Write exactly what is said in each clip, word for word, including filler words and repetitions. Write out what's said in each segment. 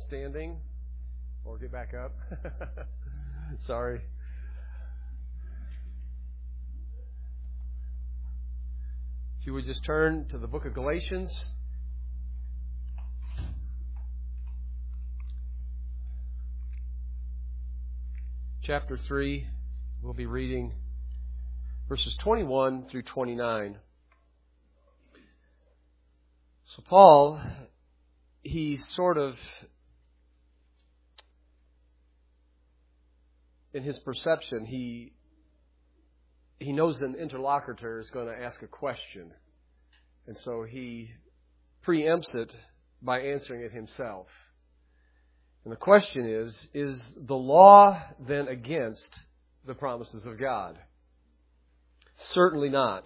standing or get back up. Sorry. If you would just turn to the book of Galatians. Chapter three, we'll be reading verses twenty-one through twenty-nine. So Paul, he sort of, in his perception, he he knows an interlocutor is going to ask a question. And so he preempts it by answering it himself. And the question is, is the law then against the promises of God? Certainly not.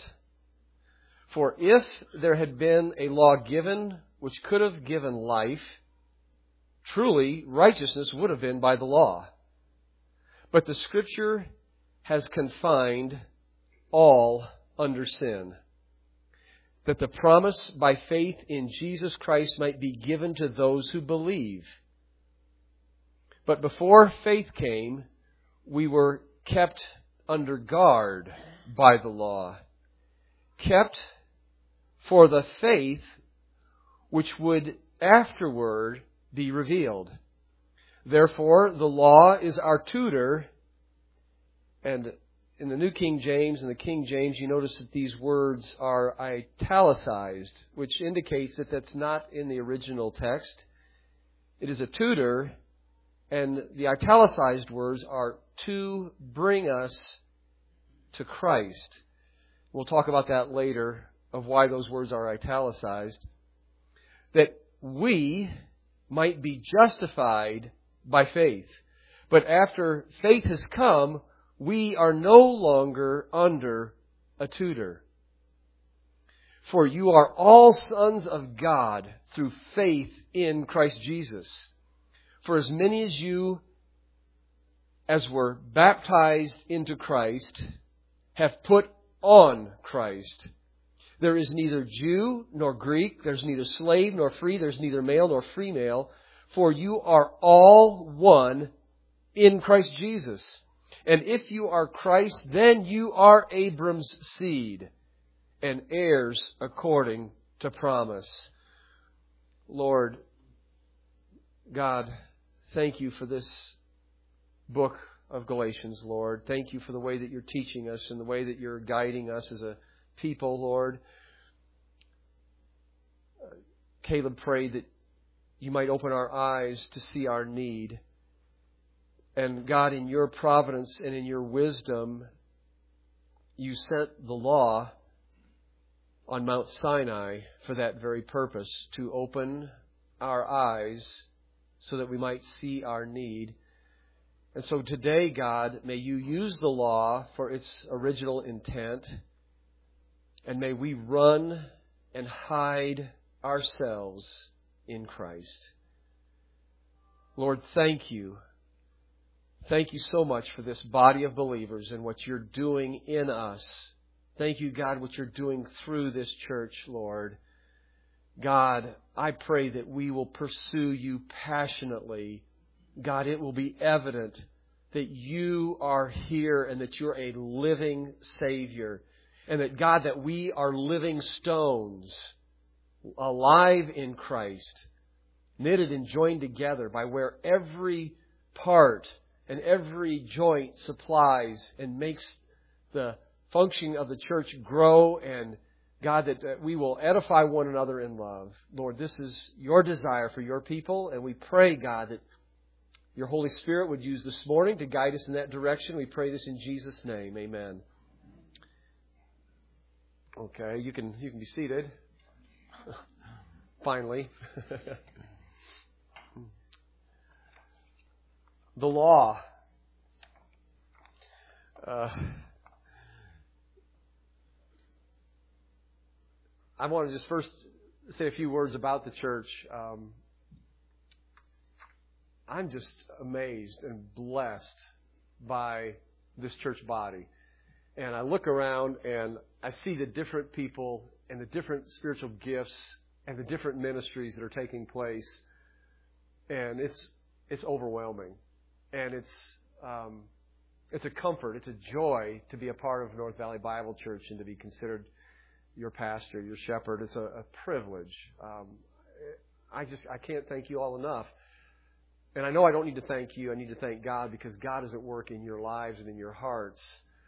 For if there had been a law given which could have given life, truly righteousness would have been by the law. But the Scripture has confined all under sin, that the promise by faith in Jesus Christ might be given to those who believe. But before faith came, we were kept under guard by the law, kept for the faith which would afterward be revealed. Therefore, the law is our tutor. And in the New King James and the King James, you notice that these words are italicized, which indicates that that's not in the original text. It is a tutor, and the italicized words are to bring us to Christ. We'll talk about that later, of why those words are italicized. That we might be justified by faith. But after faith has come, we are no longer under a tutor. For you are all sons of God through faith in Christ Jesus. For as many as you as were baptized into Christ have put on Christ. There is neither Jew nor Greek, there's neither slave nor free, there's neither male nor female, for you are all one in Christ Jesus. And if you are Christ, then you are Abram's seed and heirs according to promise. Lord God, thank you for this book of Galatians, Lord. Thank you for the way that you're teaching us and the way that you're guiding us as a people, Lord. Caleb prayed that you might open our eyes to see our need. And God, in your providence and in your wisdom, you sent the law on Mount Sinai for that very purpose, to open our eyes so that we might see our need. And so today, God, may you use the law for its original intent, and may we run and hide ourselves in Christ. Lord, thank you. Thank you so much for this body of believers and what you're doing in us. Thank you, God, what you're doing through this church, Lord. God, I pray that we will pursue you passionately. God, it will be evident that you are here and that you're a living Savior. And that, God, that we are living stones, alive in Christ, knitted and joined together by where every part and every joint supplies and makes the functioning of the church grow, and God, that, that we will edify one another in love. Lord, this is your desire for your people, and we pray, God, that your Holy Spirit would use this morning to guide us in that direction. We pray this in Jesus' name. Amen. Okay, you can you can be seated. Finally. The law. Uh, I want to just first say a few words about the church. Um, I'm just amazed and blessed by this church body. And I look around and I see the different people and the different spiritual gifts and the different ministries that are taking place. And it's it's overwhelming. And it's um, it's a comfort, it's a joy to be a part of North Valley Bible Church and to be considered your pastor, your shepherd. It's a, a privilege. Um, I just I can't thank you all enough. And I know I don't need to thank you. I need to thank God, because God is at work in your lives and in your hearts.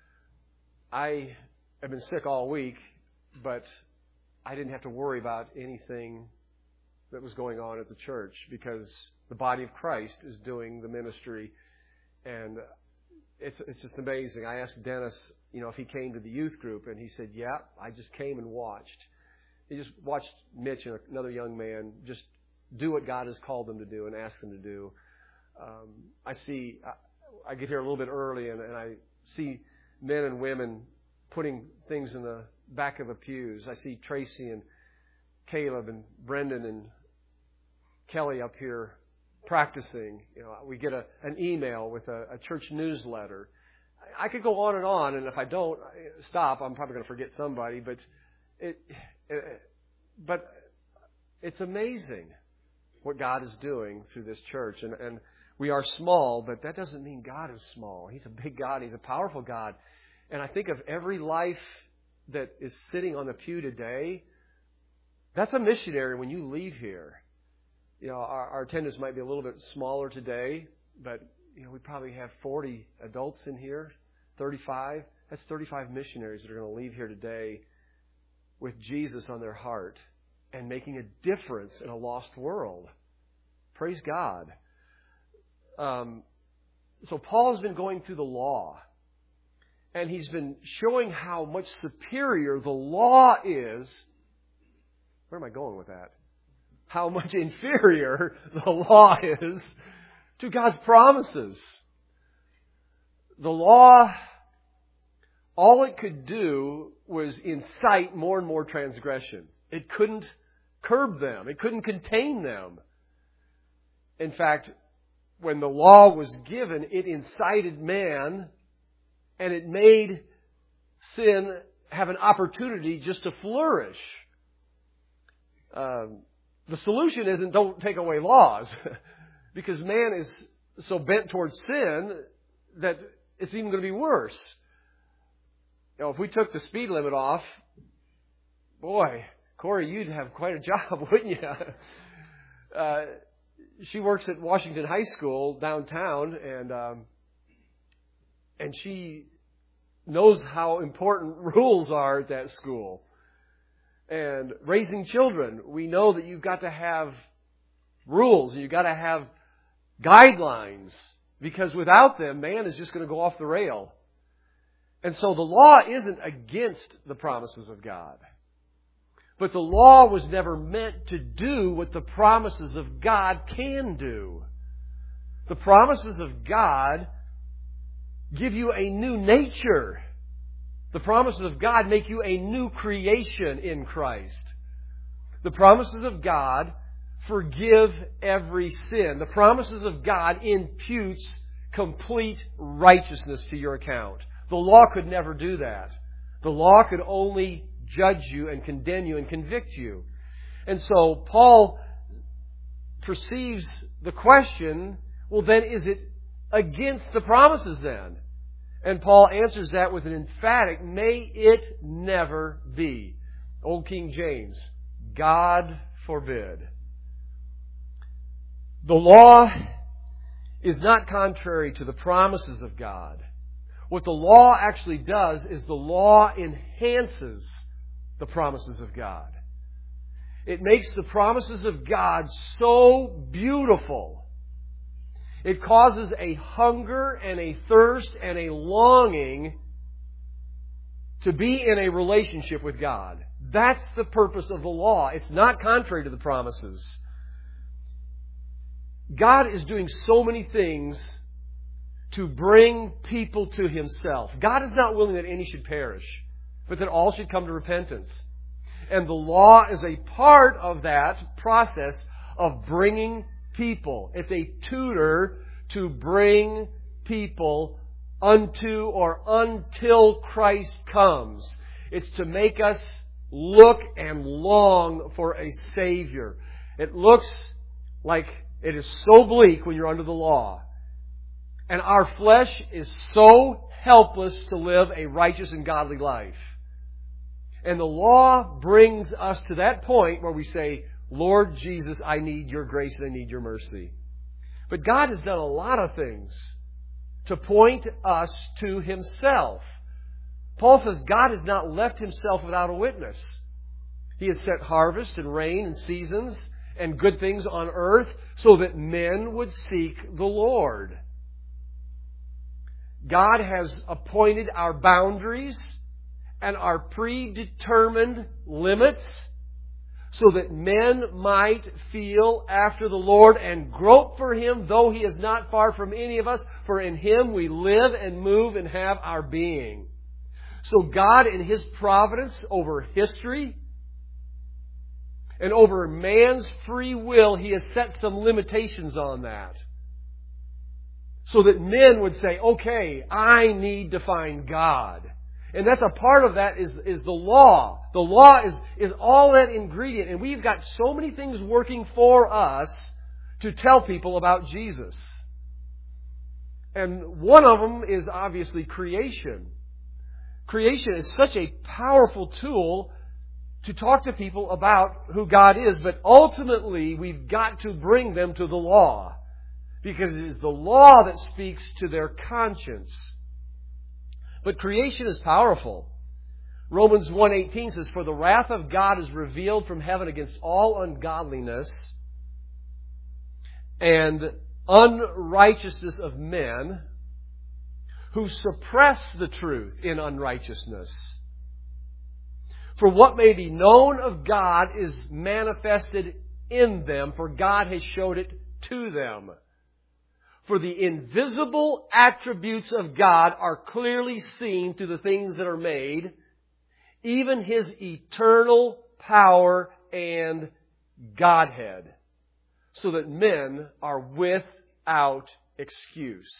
I have been sick all week, but I didn't have to worry about anything that was going on at the church, because the body of Christ is doing the ministry. And it's it's just amazing. I asked Dennis, you know, if he came to the youth group, and he said, yeah, I just came and watched. He just watched Mitch and another young man just do what God has called them to do and asked them to do. Um, I see, I, I get here a little bit early, and, and I see men and women putting things in the back of the pews. I see Tracy and Caleb and Brendan and Kelly up here practicing. You know, we get a, an email with a, a church newsletter. I could go on and on, and if I don't stop, I'm probably going to forget somebody. But it, it, but it's amazing what God is doing through this church, and and we are small, but that doesn't mean God is small. He's a big God. He's a powerful God, and I think of every life that is sitting on the pew today. That's a missionary when you leave here. You know, our, our attendance might be a little bit smaller today, but you know, we probably have forty adults in here, thirty-five. That's thirty-five missionaries that are going to leave here today with Jesus on their heart and making a difference in a lost world. Praise God. Um, so Paul's been going through the law, and he's been showing how much superior the law is. Where am I going with that? How much inferior the law is to God's promises. The law, all it could do was incite more and more transgression. It couldn't curb them. It couldn't contain them. In fact, when the law was given, it incited man, and it made sin have an opportunity just to flourish. Um, the solution isn't don't take away laws, because man is so bent towards sin that it's even going to be worse. You know, if we took the speed limit off, boy, Corey, you'd have quite a job, wouldn't you? Uh, she works at Washington High School downtown, and um, and she knows how important rules are at that school. And raising children, we know that you've got to have rules, and you've got to have guidelines, because without them, man is just going to go off the rail. And so the law isn't against the promises of God. But the law was never meant to do what the promises of God can do. The promises of God give you a new nature. The promises of God make you a new creation in Christ. The promises of God forgive every sin. The promises of God imputes complete righteousness to your account. The law could never do that. The law could only judge you and condemn you and convict you. And so Paul perceives the question, well then, is it against the promises then? And Paul answers that with an emphatic, may it never be. Old King James, God forbid. The law is not contrary to the promises of God. What the law actually does is the law enhances the promises of God. It makes the promises of God so beautiful. It causes a hunger and a thirst and a longing to be in a relationship with God. That's the purpose of the law. It's not contrary to the promises. God is doing so many things to bring people to Himself. God is not willing that any should perish, but that all should come to repentance. And the law is a part of that process of bringing people. It's a tutor to bring people unto or until Christ comes. It's to make us look and long for a Savior. It looks like It is so bleak when you're under the law. And our flesh is so helpless to live a righteous and godly life. And the law brings us to that point where we say, Lord Jesus, I need your grace and I need your mercy. But God has done a lot of things to point us to Himself. Paul says God has not left Himself without a witness. He has sent harvest and rain and seasons and good things on earth so that men would seek the Lord. God has appointed our boundaries and our predetermined limits so that men might feel after the Lord and grope for Him, though He is not far from any of us, for in Him we live and move and have our being. So God, in His providence over history and over man's free will, He has set some limitations on that. So that men would say, okay, I need to find God. And that's a part of that is, is the law. The law is, is all that ingredient. And we've got so many things working for us to tell people about Jesus. And one of them is obviously creation. Creation is such a powerful tool to talk to people about who God is. But ultimately, we've got to bring them to the law. Because it is the law that speaks to their conscience. But creation is powerful. Romans one eighteen says, for the wrath of God is revealed from heaven against all ungodliness and unrighteousness of men who suppress the truth in unrighteousness. For what may be known of God is manifested in them, for God has showed it to them. For the invisible attributes of God are clearly seen through the things that are made, even His eternal power and Godhead, so that men are without excuse.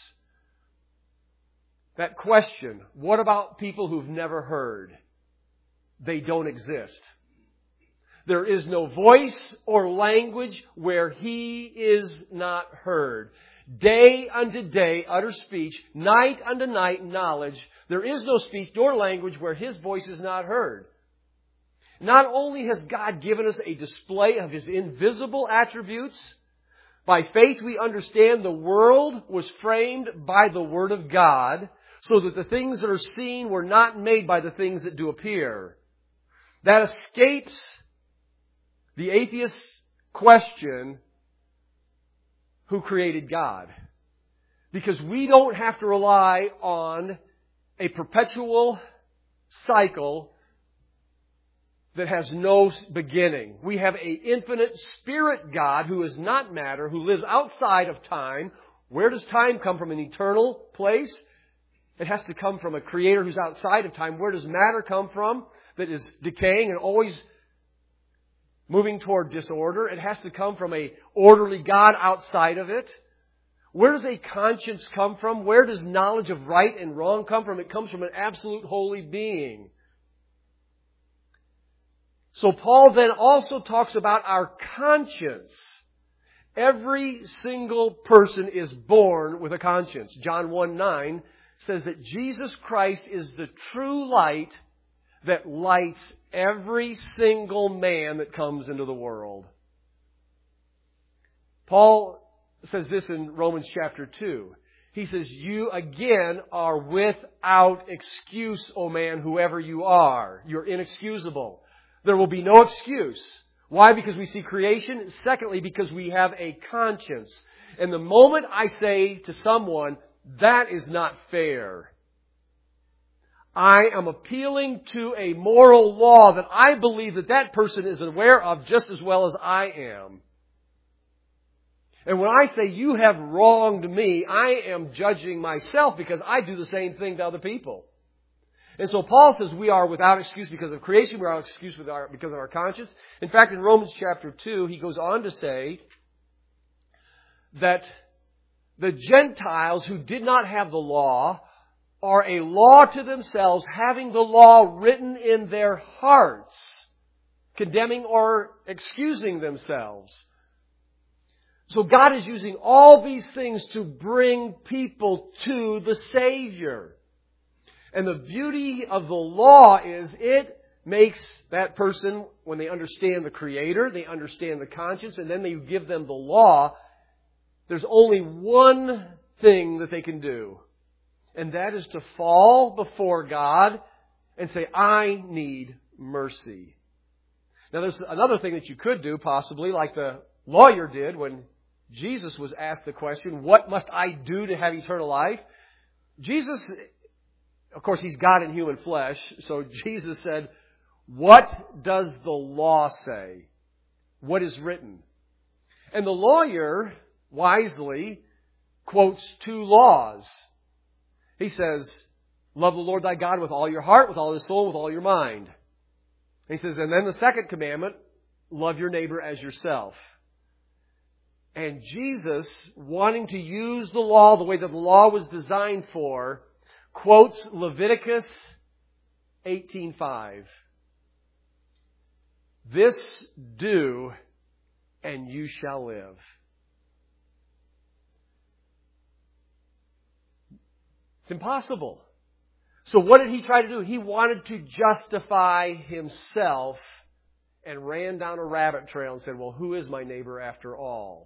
That question, what about people who've never heard? They don't exist. There is no voice or language where He is not heard. Day unto day, utter speech. Night unto night, knowledge. There is no speech nor language where His voice is not heard. Not only has God given us a display of His invisible attributes, by faith we understand the world was framed by the Word of God, so that the things that are seen were not made by the things that do appear. That escapes the atheist's question, who created God? Because we don't have to rely on a perpetual cycle that has no beginning. We have an infinite spirit God who is not matter, who lives outside of time. Where does time come from? An eternal place? It has to come from a creator who's outside of time. Where does matter come from that is decaying and always moving toward disorder? It has to come from a orderly God outside of it. Where does a conscience come from? Where does knowledge of right and wrong come from? It comes from an absolute holy being. So Paul then also talks about our conscience. Every single person is born with a conscience. John one nine says that Jesus Christ is the true light that lights every single man that comes into the world. Paul says this in Romans chapter two. He says, you again are without excuse, O man, whoever you are. You're inexcusable. There will be no excuse. Why? Because we see creation. Secondly, because we have a conscience. And the moment I say to someone, that is not fair, I am appealing to a moral law that I believe that that person is aware of just as well as I am. And when I say you have wronged me, I am judging myself because I do the same thing to other people. And so Paul says we are without excuse because of creation. We are without excuse with our, because of our conscience. In fact, in Romans chapter two, he goes on to say that the Gentiles who did not have the law are a law to themselves, having the law written in their hearts, condemning or excusing themselves. So God is using all these things to bring people to the Savior. And the beauty of the law is it makes that person, when they understand the Creator, they understand the conscience, and then they give them the law, there's only one thing that they can do. And that is to fall before God and say, I need mercy. Now there's another thing that you could do, possibly, like the lawyer did when Jesus was asked the question, what must I do to have eternal life? Jesus, of course, He's God in human flesh, so Jesus said, what does the law say? What is written? And the lawyer wisely quotes two laws. He says, love the Lord thy God with all your heart, with all your soul, with all your mind. He says, and then the second commandment, love your neighbor as yourself. And Jesus, wanting to use the law the way that the law was designed for, quotes Leviticus eighteen five. This do, and you shall live. It's impossible. So what did He try to do? He wanted to justify Himself and ran down a rabbit trail and said, well, who is my neighbor after all?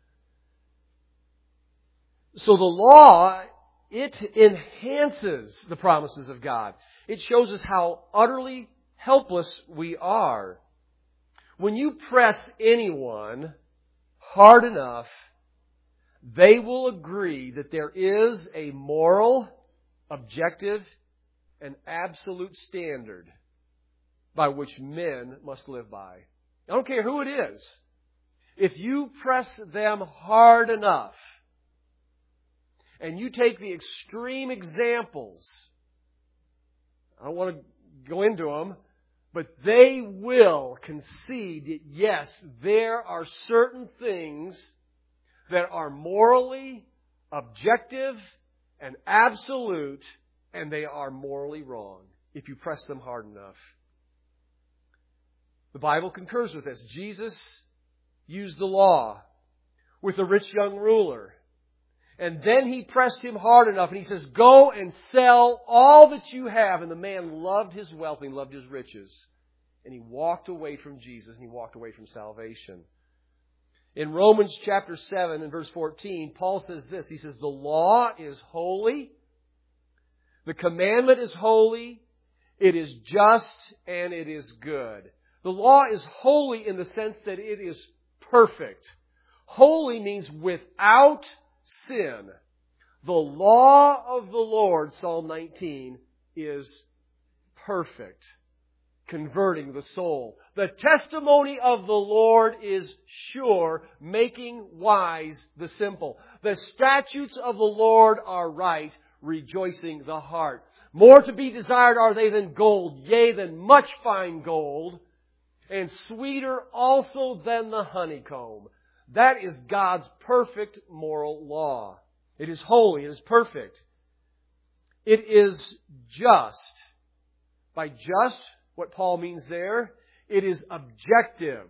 So the law, it enhances the promises of God. It shows us how utterly helpless we are. When you press anyone hard enough, they will agree that there is a moral, objective, and absolute standard by which men must live by. I don't care who it is. If you press them hard enough, and you take the extreme examples, I don't want to go into them, but they will concede that yes, there are certain things that are morally, objective, and absolute, and they are morally wrong if you press them hard enough. The Bible concurs with this. Jesus used the law with the rich young ruler. And then He pressed him hard enough and He says, go and sell all that you have. And the man loved his wealth and he loved his riches. And he walked away from Jesus and he walked away from salvation. In Romans chapter seven and verse fourteen, Paul says this. He says, the law is holy. The commandment is holy. It is just and it is good. The law is holy in the sense that it is perfect. Holy means without sin. The law of the Lord, Psalm nineteen, is perfect, converting the soul. The testimony of the Lord is sure, making wise the simple. The statutes of the Lord are right, rejoicing the heart. More to be desired are they than gold, yea, than much fine gold, and sweeter also than the honeycomb. That is God's perfect moral law. It is holy. It is perfect. It is just. By just, what Paul means there, it is objective.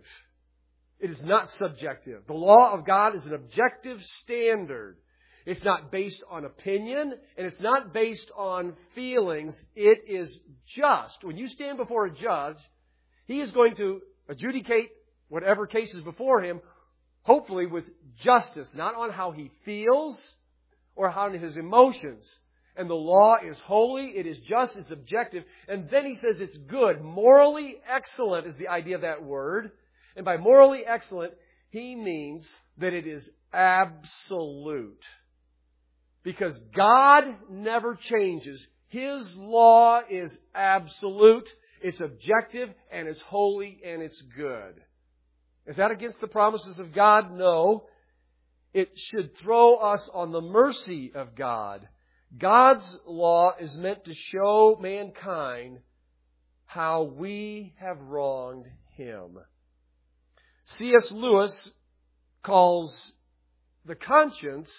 It is not subjective. The law of God is an objective standard. It's not based on opinion, and it's not based on feelings. It is just. When you stand before a judge, he is going to adjudicate whatever case is before him, hopefully with justice, not on how he feels or how his emotions. And the law is holy, it is just, it's objective. And then he says it's good. Morally excellent is the idea of that word. And by morally excellent, he means that it is absolute. Because God never changes. His law is absolute, it's objective, and it's holy, and it's good. Is that against the promises of God? No. It should throw us on the mercy of God. God's law is meant to show mankind how we have wronged Him. C S Lewis calls the conscience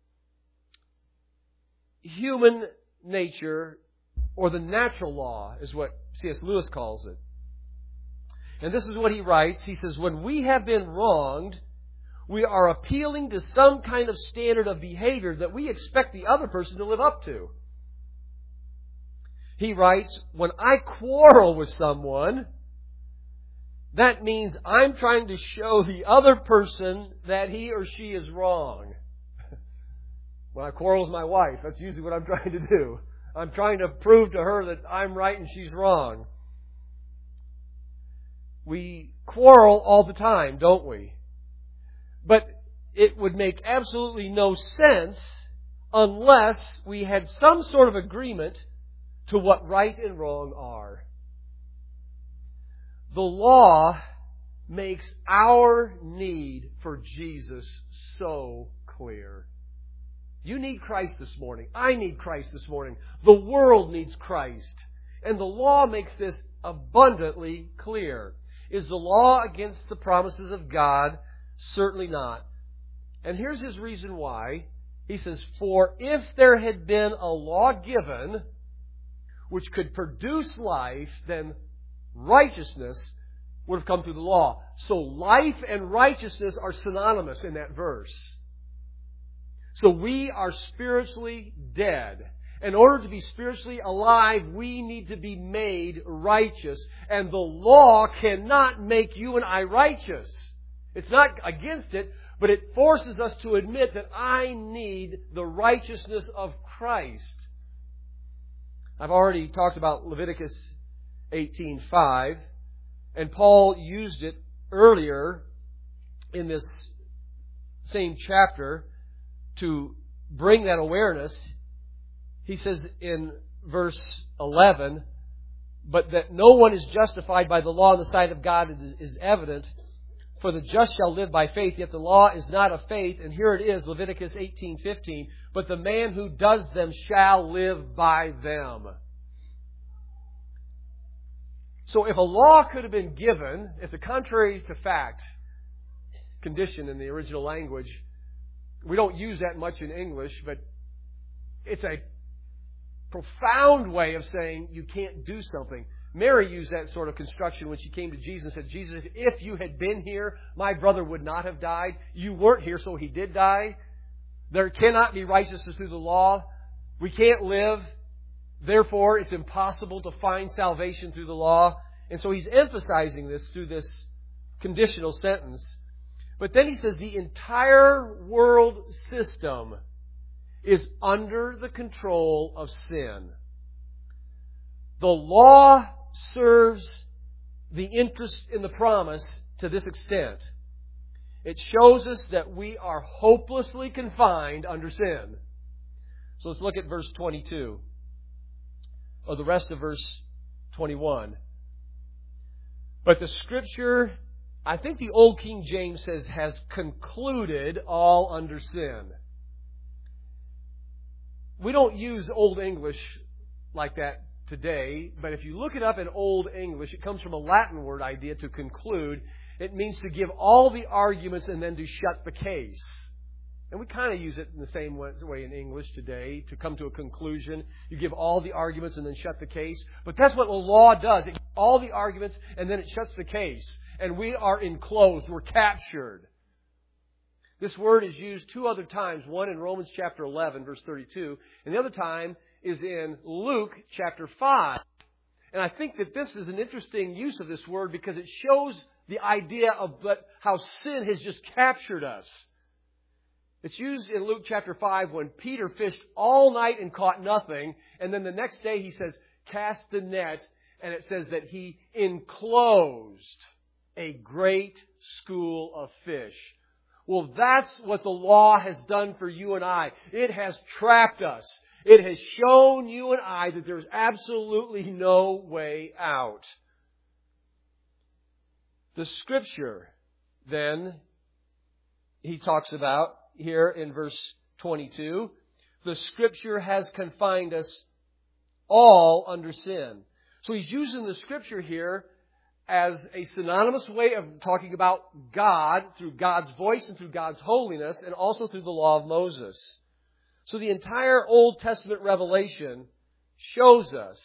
human nature, or the natural law, is what C S Lewis calls it. And this is what he writes. He says, when we have been wronged, we are appealing to some kind of standard of behavior that we expect the other person to live up to. He writes, when I quarrel with someone, that means I'm trying to show the other person that he or she is wrong. When I quarrel with my wife, that's usually what I'm trying to do. I'm trying to prove to her that I'm right and she's wrong. We quarrel all the time, don't we? But it would make absolutely no sense unless we had some sort of agreement to what right and wrong are. The law makes our need for Jesus so clear. You need Christ this morning. I need Christ this morning. The world needs Christ. And the law makes this abundantly clear. Is the law against the promises of God? Certainly not. And here's his reason why. He says, for if there had been a law given which could produce life, then righteousness would have come through the law. So life and righteousness are synonymous in that verse. So we are spiritually dead. In order to be spiritually alive, we need to be made righteous. And the law cannot make you and I righteous. It's not against it, but it forces us to admit that I need the righteousness of Christ. I've already talked about Leviticus eighteen five, and Paul used it earlier in this same chapter to bring that awareness. He says in verse eleven, but that no one is justified by the law in the sight of God is evident, for the just shall live by faith, yet the law is not of faith. And here it is, Leviticus eighteen fifteen, but the man who does them shall live by them. So if a law could have been given, it's a contrary to fact condition in the original language. We don't use that much in English, but it's a profound way of saying you can't do something. Mary used that sort of construction when she came to Jesus and said, Jesus, if you had been here, my brother would not have died. You weren't here, so he did die. There cannot be righteousness through the law. We can't live. Therefore, it's impossible to find salvation through the law. And so he's emphasizing this through this conditional sentence. But then he says the entire world system is under the control of sin. The law serves the interest in the promise to this extent. It shows us that we are hopelessly confined under sin. So let's look at verse twenty-two, or the rest of verse twenty-one. But the Scripture, I think the Old King James says, has concluded all under sin. We don't use Old English like that today, but if you look it up in Old English, it comes from a Latin word idea, to conclude. It means to give all the arguments and then to shut the case. And we kind of use it in the same way in English today, to come to a conclusion. You give all the arguments and then shut the case. But that's what the law does. It gives all the arguments and then it shuts the case. And we are enclosed. We're captured. This word is used two other times. One in Romans chapter eleven, verse thirty-two. And the other time is in Luke chapter five. And I think that this is an interesting use of this word because it shows the idea of how sin has just captured us. It's used in Luke chapter five when Peter fished all night and caught nothing. And then the next day he says, cast the net. And it says that he enclosed a great school of fish. Well, that's what the law has done for you and I. It has trapped us. It has shown you and I that there's absolutely no way out. The Scripture, then, he talks about here in verse twenty-two, the Scripture has confined us all under sin. So he's using the Scripture here as a synonymous way of talking about God through God's voice and through God's holiness, and also through the law of Moses. So the entire Old Testament revelation shows us,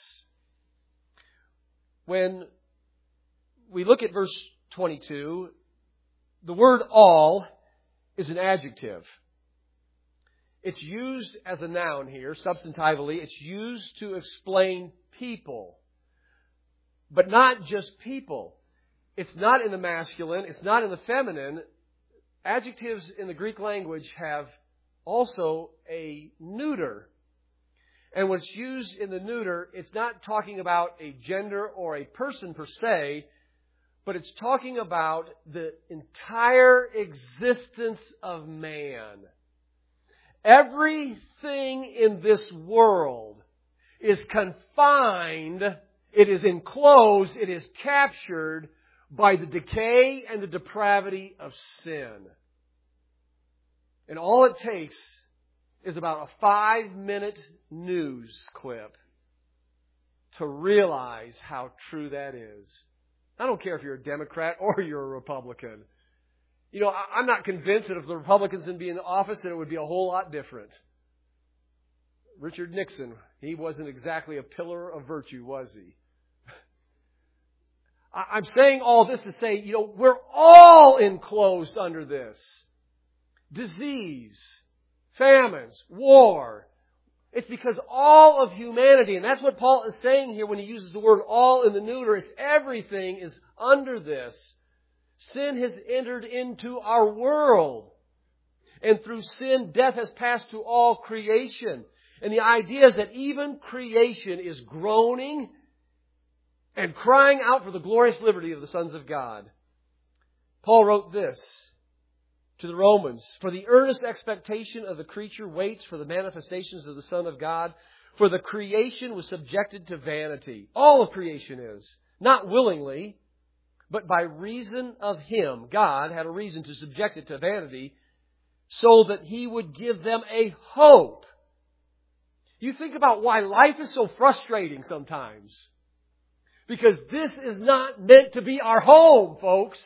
when we look at verse twenty-two, the word all is an adjective. It's used as a noun here, substantively. It's used to explain people. But not just people. It's not in the masculine. It's not in the feminine. Adjectives in the Greek language have also a neuter. And when it's used in the neuter, it's not talking about a gender or a person per se, but it's talking about the entire existence of man. Everything in this world is confined, it is enclosed, it is captured by the decay and the depravity of sin. And all it takes is about a five-minute news clip to realize how true that is. I don't care if you're a Democrat or you're a Republican. You know, I'm not convinced that if the Republicans would be in office, that it would be a whole lot different. Richard Nixon, he wasn't exactly a pillar of virtue, was he? I'm saying all this to say, you know, we're all enclosed under this. Disease, famines, war. It's because all of humanity, and that's what Paul is saying here when he uses the word all in the neuter, it's everything is under this. Sin has entered into our world. And through sin, death has passed to all creation. And the idea is that even creation is groaning and crying out for the glorious liberty of the sons of God. Paul wrote this to the Romans, "For the earnest expectation of the creature waits for the manifestations of the Son of God. For the creation was subjected to vanity." All of creation is. Not willingly, but by reason of Him. God had a reason to subject it to vanity so that He would give them a hope. You think about why life is so frustrating sometimes. Because this is not meant to be our home, folks.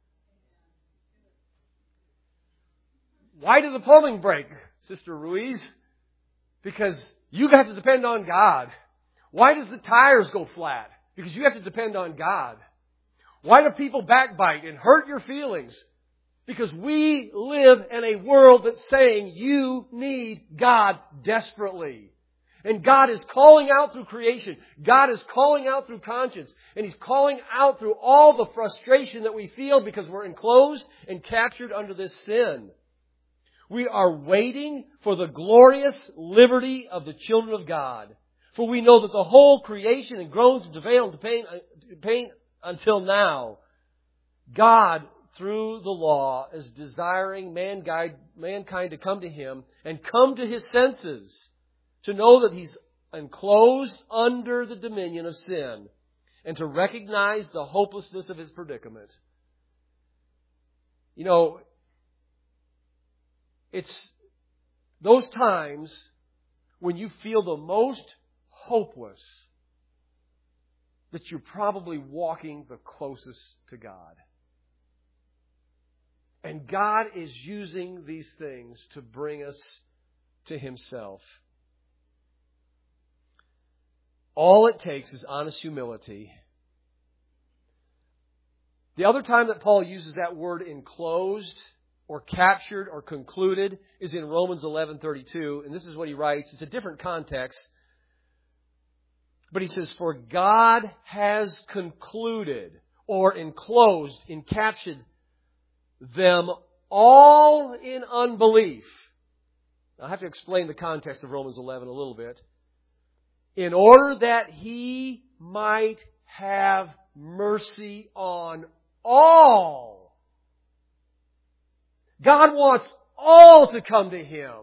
Why did the plumbing break, Sister Ruiz? Because you have to depend on God. Why does the tires go flat? Because you have to depend on God. Why do people backbite and hurt your feelings? Because we live in a world that's saying you need God desperately. And God is calling out through creation. God is calling out through conscience. And He's calling out through all the frustration that we feel because we're enclosed and captured under this sin. We are waiting for the glorious liberty of the children of God. For we know that the whole creation and groans and travail and pain, pain until now. God, through the law, is desiring mankind, mankind to come to Him and come to His senses. To know that He's enclosed under the dominion of sin. And to recognize the hopelessness of His predicament. You know, it's those times when you feel the most hopeless that you're probably walking the closest to God. And God is using these things to bring us to Himself. All it takes is honest humility. The other time that Paul uses that word enclosed or captured or concluded is in Romans eleven thirty-two. And this is what he writes. It's a different context. But he says, "For God has concluded or enclosed, encaptured them all in unbelief." Now, I have to explain the context of Romans eleven a little bit. "In order that He might have mercy on all." God wants all to come to Him.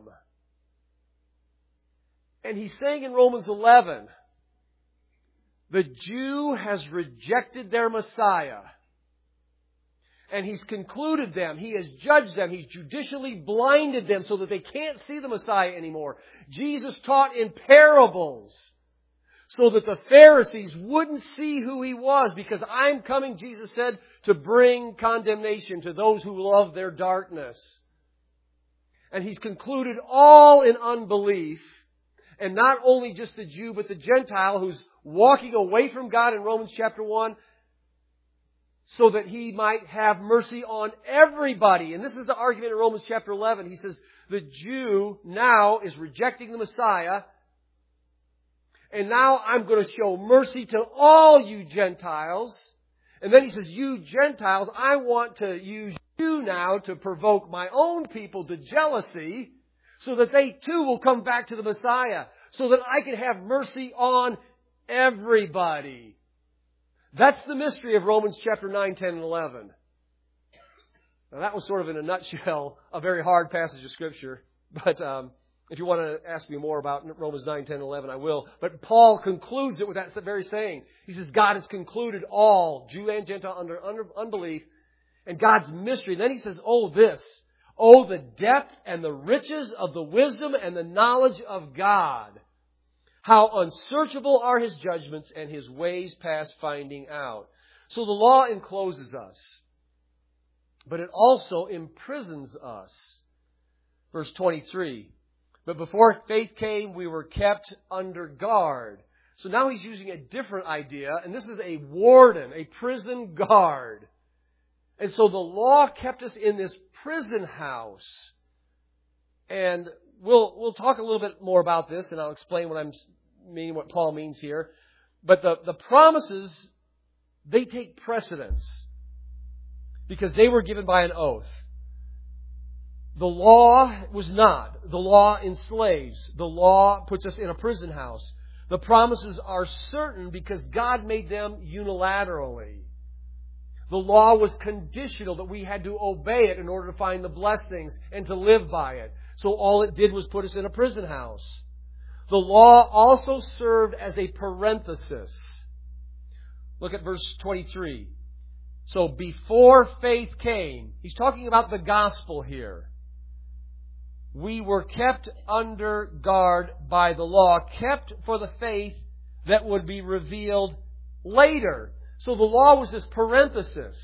And He's saying in Romans eleven, the Jew has rejected their Messiah. And He's concluded them. He has judged them. He's judicially blinded them so that they can't see the Messiah anymore. Jesus taught in parables so that the Pharisees wouldn't see who He was, because I'm coming, Jesus said, to bring condemnation to those who love their darkness. And He's concluded all in unbelief. And not only just the Jew, but the Gentile who's walking away from God in Romans chapter one. so that He might have mercy on everybody. And this is the argument in Romans chapter eleven. He says, the Jew now is rejecting the Messiah, and now I'm going to show mercy to all you Gentiles. And then he says, you Gentiles, I want to use you now to provoke my own people to jealousy, so that they too will come back to the Messiah, so that I can have mercy on everybody. That's the mystery of Romans chapter nine, ten, and eleven. Now that was sort of in a nutshell a very hard passage of Scripture. But um, if you want to ask me more about Romans nine, ten, and eleven, I will. But Paul concludes it with that very saying. He says, God has concluded all, Jew and Gentile, under, under unbelief, and God's mystery. Then he says, oh, this. Oh, the depth and the riches of the wisdom and the knowledge of God. How unsearchable are His judgments and His ways past finding out. So the law encloses us, but it also imprisons us. Verse twenty-three. But before faith came, we were kept under guard. So now he's using a different idea, and this is a warden, a prison guard. And so the law kept us in this prison house. And we'll we'll talk a little bit more about this, and I'll explain what I'm meaning, what Paul means here. But the, the promises, they take precedence because they were given by an oath. The law was not. The law enslaves. The law puts us in a prison house. The promises are certain because God made them unilaterally. The law was conditional, that we had to obey it in order to find the blessings and to live by it. So all it did was put us in a prison house. The law also served as a parenthesis. Look at verse twenty-three. So before faith came, he's talking about the gospel here. We were kept under guard by the law, kept for the faith that would be revealed later. So the law was this parenthesis.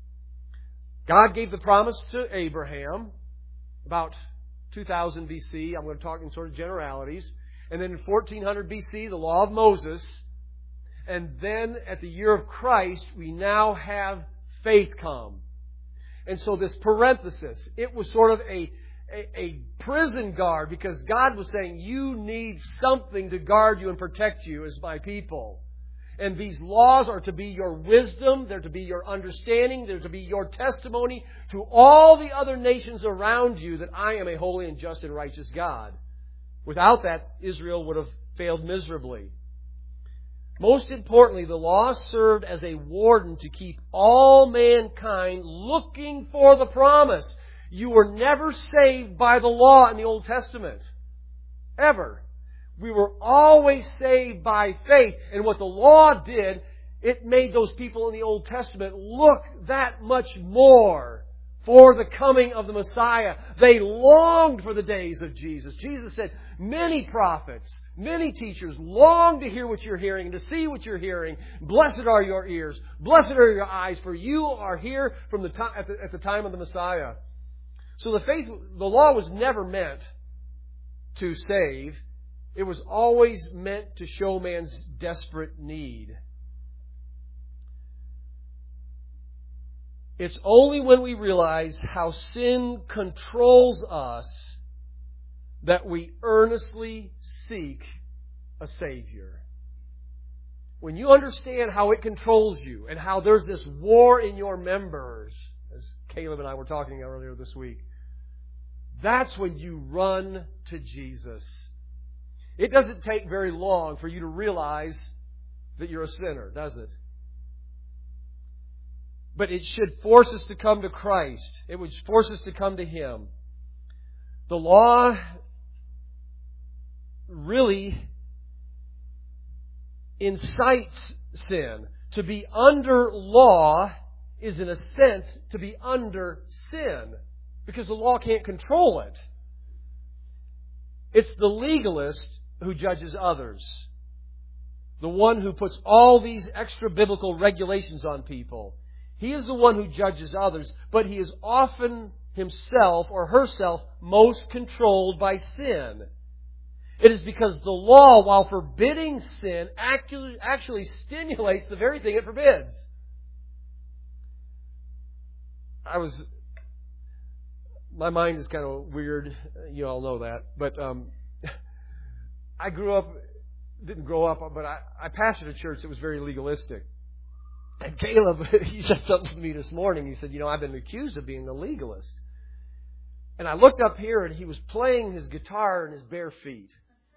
God gave the promise to Abraham about two thousand B C. I'm going to talk in sort of generalities. And then in fourteen hundred B C, the law of Moses. And then at the year of Christ, we now have faith come. And so this parenthesis, it was sort of a, a, a prison guard, because God was saying, you need something to guard you and protect you as my people. And these laws are to be your wisdom, they're to be your understanding, they're to be your testimony to all the other nations around you that I am a holy and just and righteous God. Without that, Israel would have failed miserably. Most importantly, the law served as a warden to keep all mankind looking for the promise. You were never saved by the law in the Old Testament. Ever. We were always saved by faith. And what the law did, it made those people in the Old Testament look that much more for the coming of the Messiah. They longed for the days of Jesus. Jesus said, many prophets, many teachers long to hear what you're hearing and to see what you're hearing. Blessed are your ears. Blessed are your eyes, for you are here from the time, at, the, at the time of the Messiah. So the faith, the law was never meant to save. It was always meant to show man's desperate need. It's only when we realize how sin controls us that we earnestly seek a Savior. When you understand how it controls you and how there's this war in your members, as Caleb and I were talking earlier this week, that's when you run to Jesus. It doesn't take very long for you to realize that you're a sinner, does it? But it should force us to come to Christ. It would force us to come to Him. The law really incites sin. To be under law is, in a sense, to be under sin, because the law can't control it. It's the legalist who judges others. The one who puts all these extra biblical regulations on people. He is the one who judges others, but he is often himself or herself most controlled by sin. It is because the law, while forbidding sin, actually, actually stimulates the very thing it forbids. I was, my mind is kind of weird. You all know that. But um, I grew up, didn't grow up, but I, I pastored a church that was very legalistic. And Caleb, he said something to me this morning. He said, you know, I've been accused of being a legalist. And I looked up here and he was playing his guitar in his bare feet.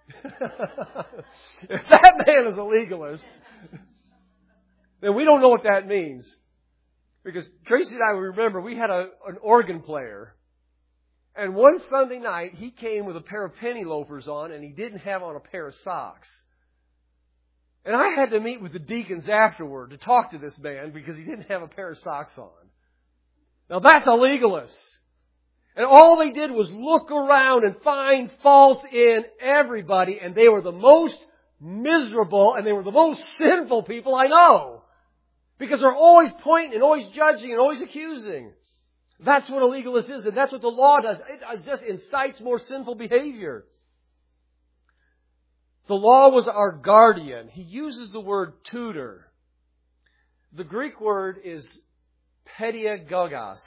If that man is a legalist, then we don't know what that means. Because Tracy and I remember we had a, an organ player. And one Sunday night he came with a pair of penny loafers on and he didn't have on a pair of socks. And I had to meet with the deacons afterward to talk to this man because he didn't have a pair of socks on. Now that's a legalist. And all they did was look around and find faults in everybody, and they were the most miserable and they were the most sinful people I know. Because they're always pointing and always judging and always accusing. That's what a legalist is, and that's what the law does. It just incites more sinful behavior. The law was our guardian. He uses the word tutor. The Greek word is pedagogos.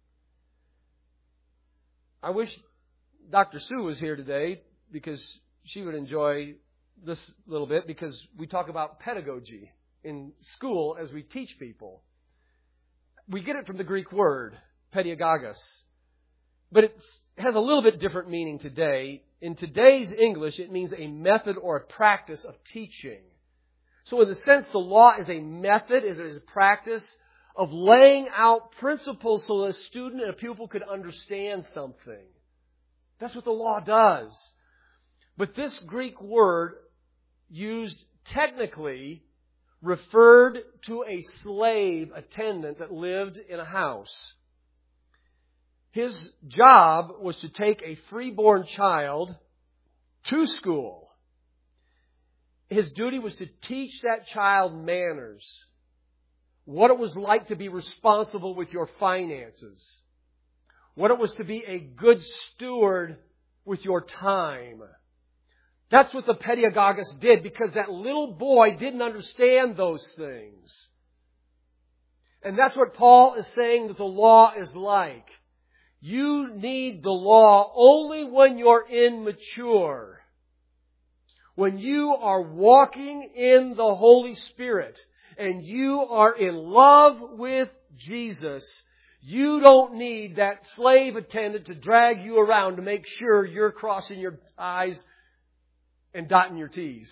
I wish Doctor Sue was here today because she would enjoy this little bit because we talk about pedagogy in school as we teach people. We get it from the Greek word, pedagogos. But it has a little bit different meaning today. In today's English, it means a method or a practice of teaching. So in the sense, the law is a method, it is a practice of laying out principles so that a student and a pupil could understand something. That's what the law does. But this Greek word, used technically, referred to a slave attendant that lived in a house. His job was to take a freeborn child to school. His duty was to teach that child manners. What it was like to be responsible with your finances. What it was to be a good steward with your time. That's what the pedagogos did because that little boy didn't understand those things. And that's what Paul is saying that the law is like. You need the law only when you're immature. When you are walking in the Holy Spirit and you are in love with Jesus, you don't need that slave attendant to drag you around to make sure you're crossing your I's and dotting your T's.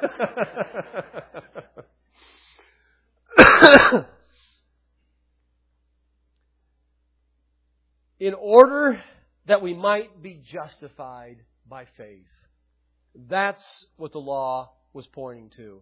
In order that we might be justified by faith. That's what the law was pointing to.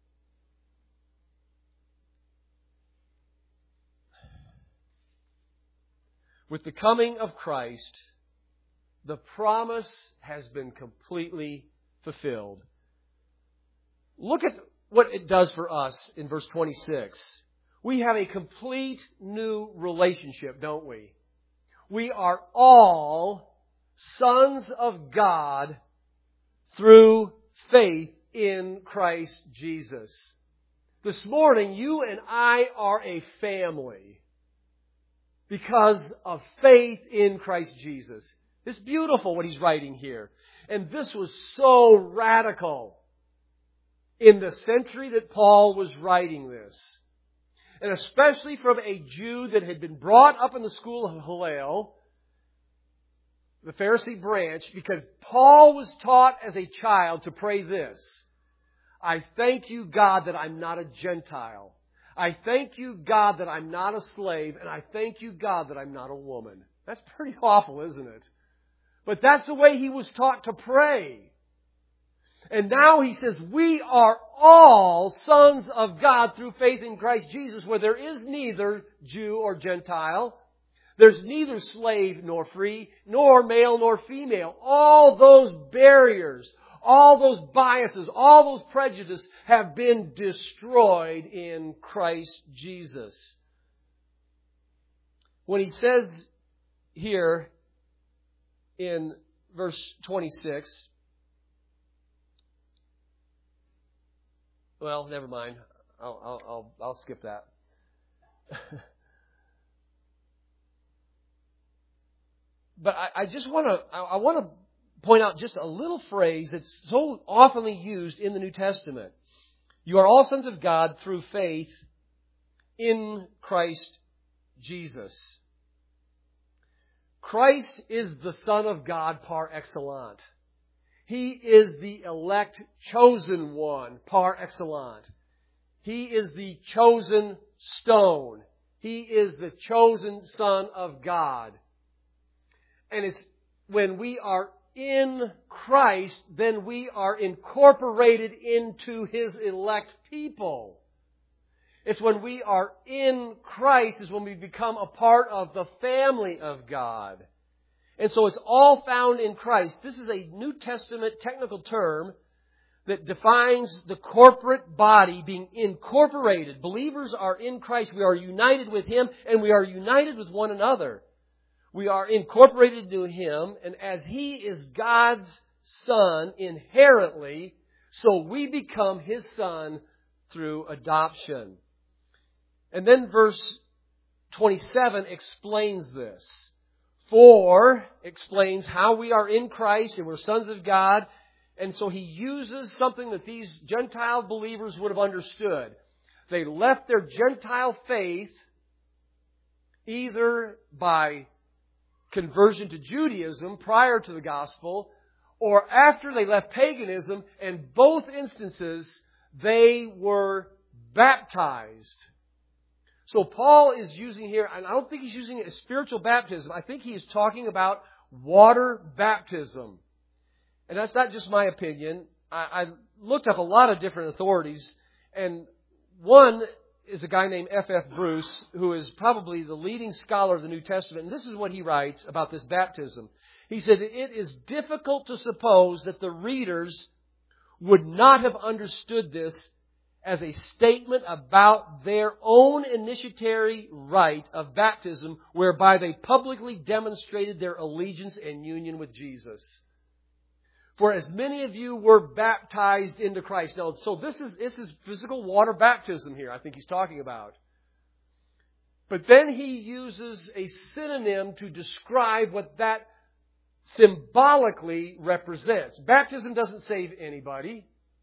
With the coming of Christ, the promise has been completely fulfilled. Look at what it does for us in verse twenty-six. We have a complete new relationship, don't we? We are all sons of God through faith in Christ Jesus. This morning, you and I are a family because of faith in Christ Jesus. It's beautiful what he's writing here. And this was so radical in the century that Paul was writing this. And especially from a Jew that had been brought up in the school of Hillel, the Pharisee branch, because Paul was taught as a child to pray this. I thank you, God, that I'm not a Gentile. I thank you, God, that I'm not a slave. And I thank you, God, that I'm not a woman. That's pretty awful, isn't it? But that's the way he was taught to pray. And now he says, we are all sons of God through faith in Christ Jesus, where there is neither Jew or Gentile. There's neither slave nor free, nor male nor female. All those barriers, all those biases, all those prejudices have been destroyed in Christ Jesus. When he says here in verse twenty-six, well, never mind. I'll, I'll, I'll, I'll skip that. but I, I just want to I, I want to point out just a little phrase that's so oftenly used in the New Testament. You are all sons of God through faith in Christ Jesus. Christ is the Son of God par excellence. He is the elect chosen one par excellence. He is the chosen stone. He is the chosen Son of God. And it's when we are in Christ, then we are incorporated into His elect people. It's when we are in Christ is when we become a part of the family of God. And so it's all found in Christ. This is a New Testament technical term that defines the corporate body being incorporated. Believers are in Christ. We are united with Him and we are united with one another. We are incorporated into Him, and as He is God's Son inherently, so we become His Son through adoption. And then verse twenty-seven explains this. For explains how we are in Christ and we're sons of God. And so he uses something that these Gentile believers would have understood. They left their Gentile faith either by conversion to Judaism prior to the gospel or after they left paganism. In both instances, they were baptized. So Paul is using here, and I don't think he's using a spiritual baptism. I think he is talking about water baptism. And that's not just my opinion. I, I looked up a lot of different authorities, and one is a guy named F F Bruce, who is probably the leading scholar of the New Testament. And this is what he writes about this baptism. He said, it is difficult to suppose that the readers would not have understood this as a statement about their own initiatory rite of baptism, whereby they publicly demonstrated their allegiance and union with Jesus. For as many of you were baptized into Christ. Now, so this is this is physical water baptism here, I think he's talking about. But then he uses a synonym to describe what that symbolically represents. Baptism doesn't save anybody.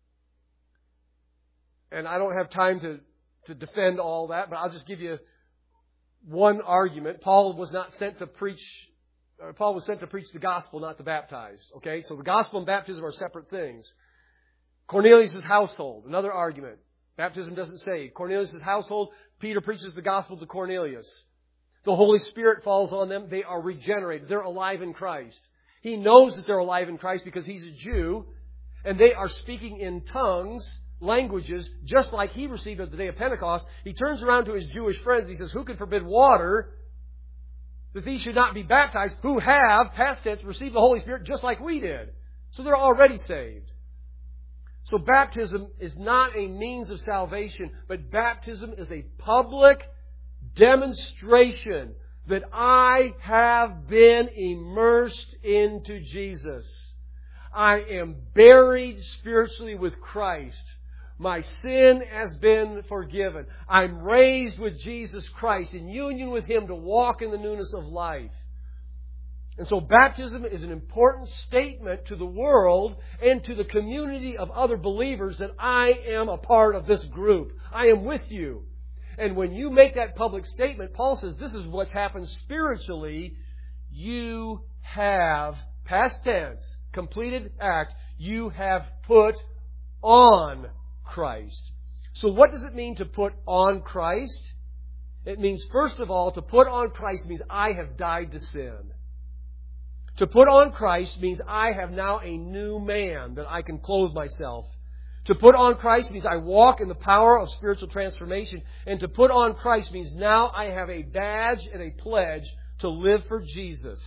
And I don't have time to, to defend all that, but I'll just give you one argument. Paul was not sent to preach, or Paul was sent to preach the gospel, not to baptize. Okay, so the gospel and baptism are separate things. Cornelius' household, another argument. Baptism doesn't save. Cornelius' household, Peter preaches the gospel to Cornelius. The Holy Spirit falls on them. They are regenerated. They're alive in Christ. He knows that they're alive in Christ because he's a Jew, and they are speaking in tongues, languages, just like he received at the day of Pentecost. He turns around to his Jewish friends. He says, who can forbid water that these should not be baptized, who have, past tense, received the Holy Spirit just like we did? So they're already saved. So baptism is not a means of salvation, but baptism is a public demonstration that I have been immersed into Jesus. I am buried spiritually with Christ. My sin has been forgiven. I'm raised with Jesus Christ in union with Him to walk in the newness of life. And so baptism is an important statement to the world and to the community of other believers that I am a part of this group. I am with you. And when you make that public statement, Paul says this is what's happened spiritually. You have, past tense, completed act, you have put on Christ. So what does it mean to put on Christ? It means, first of all, to put on Christ means I have died to sin. To put on Christ means I have now a new man that I can clothe myself. To put on Christ means I walk in the power of spiritual transformation. And to put on Christ means now I have a badge and a pledge to live for Jesus.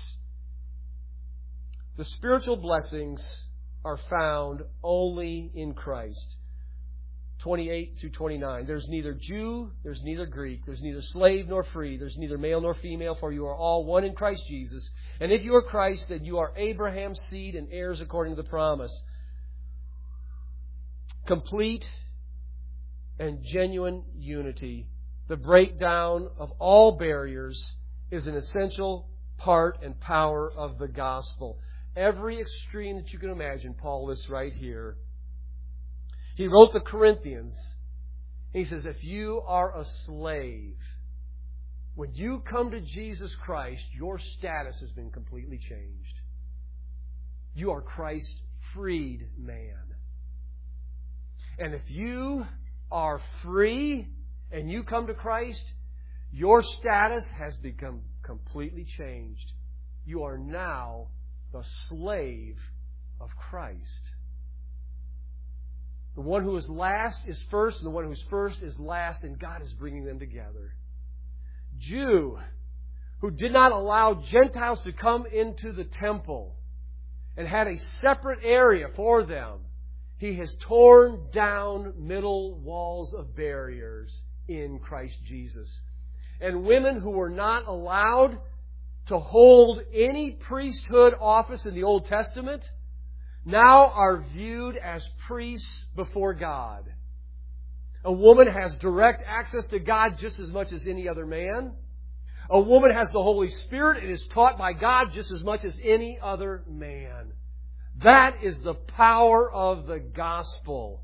The spiritual blessings are found only in Christ. twenty-eight through twenty-nine. There's neither Jew, there's neither Greek, there's neither slave nor free, there's neither male nor female, for you are all one in Christ Jesus. And if you are Christ, then you are Abraham's seed and heirs according to the promise. Complete and genuine unity, the breakdown of all barriers, is an essential part and power of the gospel. Every extreme that you can imagine, Paul lists right here. He wrote the Corinthians. He says, if you are a slave, when you come to Jesus Christ, your status has been completely changed. You are Christ's freed man. And if you are free and you come to Christ, your status has become completely changed. You are now the slave of Christ. The one who is last is first, and the one who is first is last, and God is bringing them together. Jew, who did not allow Gentiles to come into the temple and had a separate area for them, He has torn down middle walls of barriers in Christ Jesus. And women who were not allowed to hold any priesthood office in the Old Testament now are viewed as priests before God. A woman has direct access to God just as much as any other man. A woman has the Holy Spirit and is taught by God just as much as any other man. That is the power of the gospel.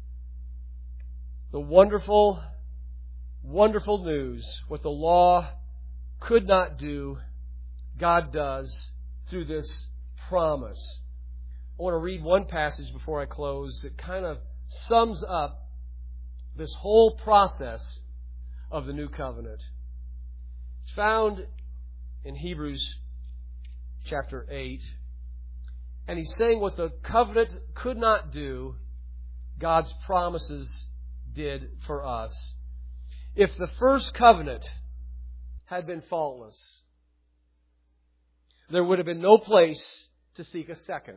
The wonderful, wonderful news. What the law could not do, God does through this promise. I want to read one passage before I close that kind of sums up this whole process of the new covenant. It's found in Hebrews chapter eight. And he's saying what the covenant could not do, God's promises did for us. If the first covenant had been faultless, there would have been no place to seek a second.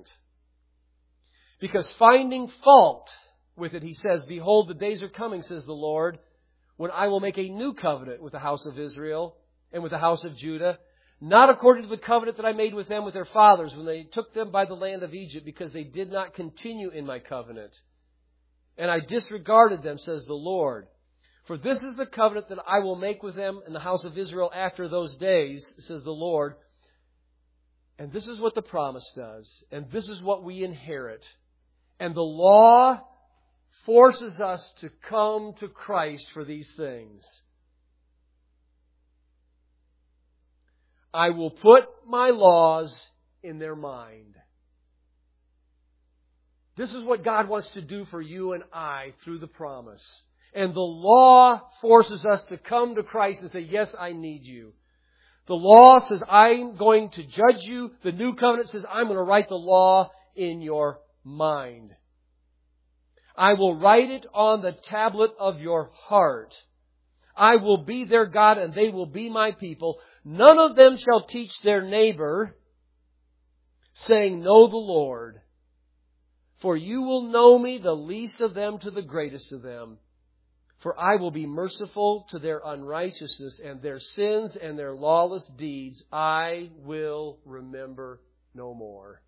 Because finding fault with it, he says, behold, the days are coming, says the Lord, when I will make a new covenant with the house of Israel and with the house of Judah, not according to the covenant that I made with them with their fathers when they took them by the land of Egypt, because they did not continue in my covenant. And I disregarded them, says the Lord. For this is the covenant that I will make with them in the house of Israel after those days, says the Lord. And this is what the promise does. And this is what we inherit. And the law forces us to come to Christ for these things. I will put my laws in their mind. This is what God wants to do for you and I through the promise. And the law forces us to come to Christ and say, yes, I need you. The law says, I'm going to judge you. The new covenant says, I'm going to write the law in your mind. I will write it on the tablet of your heart. I will be their God and they will be my people. None of them shall teach their neighbor, saying, know the Lord. For you will know me, the least of them to the greatest of them. For I will be merciful to their unrighteousness, and their sins and their lawless deeds I will remember no more.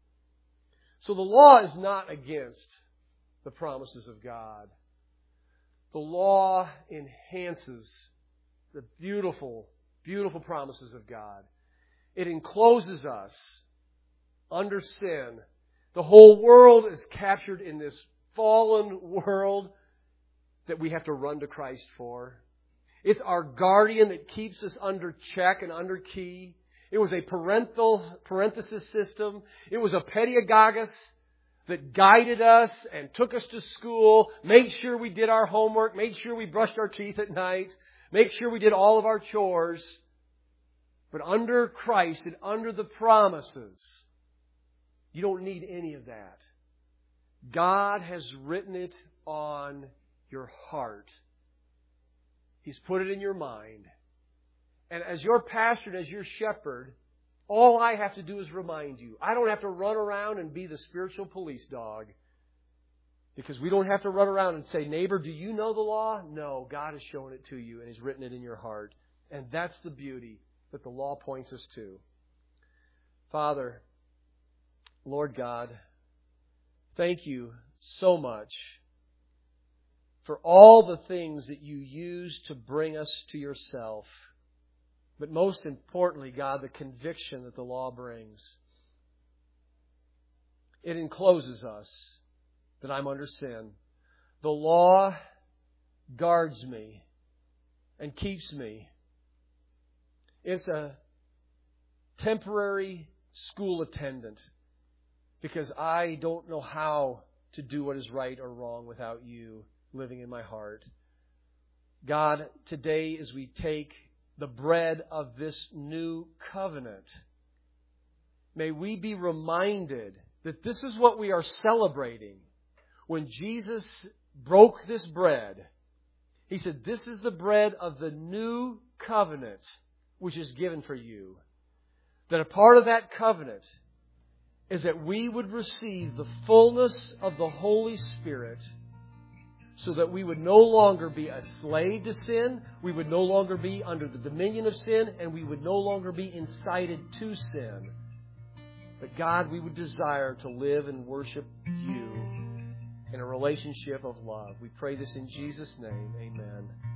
So the law is not against the promises of God. The law enhances the beautiful, beautiful promises of God. It encloses us under sin. The whole world is captured in this fallen world that we have to run to Christ for. It's our guardian that keeps us under check and under key. It was a parental parenthesis system. It was a pedagogos that guided us and took us to school, made sure we did our homework, made sure we brushed our teeth at night, made sure we did all of our chores. But under Christ and under the promises, you don't need any of that. God has written it on your heart. He's put it in your mind. And as your pastor and as your shepherd, all I have to do is remind you. I don't have to run around and be the spiritual police dog. Because we don't have to run around and say, neighbor, do you know the law? No, God has shown it to you and He's written it in your heart. And that's the beauty that the law points us to. Father, Lord God, thank you so much for all the things that you use to bring us to yourself. But most importantly, God, the conviction that the law brings. It encloses us that I'm under sin. The law guards me and keeps me. It's a temporary school attendant because I don't know how to do what is right or wrong without you living in my heart. God, today as we take the bread of this new covenant, may we be reminded that this is what we are celebrating. When Jesus broke this bread, He said, this is the bread of the new covenant which is given for you. That a part of that covenant is that we would receive the fullness of the Holy Spirit so that we would no longer be a slave to sin, we would no longer be under the dominion of sin, and we would no longer be incited to sin. But God, we would desire to live and worship You in a relationship of love. We pray this in Jesus' name. Amen.